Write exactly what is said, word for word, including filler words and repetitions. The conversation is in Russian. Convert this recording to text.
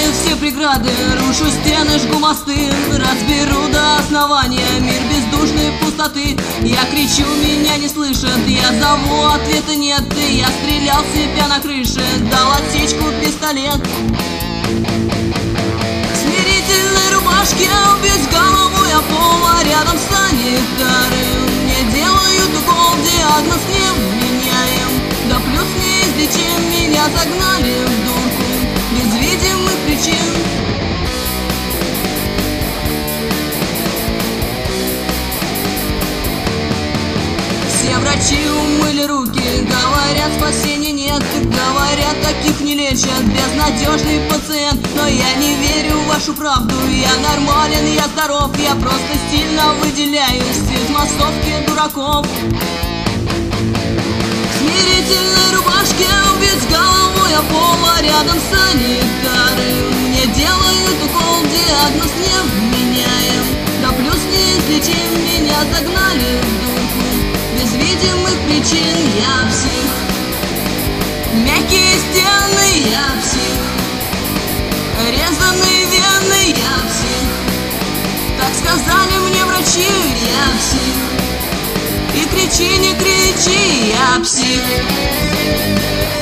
все преграды, рушу стены, жгу мосты, разберу до основания мир бездушной пустоты. Я кричу, меня не слышат, я зову, ответа нет. И я стрелял себя на крыше, дал отсечку пистолет. В смирительной рубашке убить голову я пола, рядом санитары мне делают укол, диагноз невменяем. Да плюс неизлечим, меня загнали в дурку без видимых причин. Все врачи умыли руки, говорят, спасения нет. Говорят, таких не лечат, безнадежный пациент. Но я не верю в вашу правду, я нормален, я здоров. Я просто сильно выделяюсь из массовки дураков. В смирительной рубашке убить голову я пола, рядом санитары мне делают укол, диагноз невменяем. Да плюс неизлечим, меня загнали в дурку без видимых причин. Я псих, мягкие стены, я псих, резаные вены, я псих. Так сказали мне врачи, я псих. И кричи, не кричи, я псих.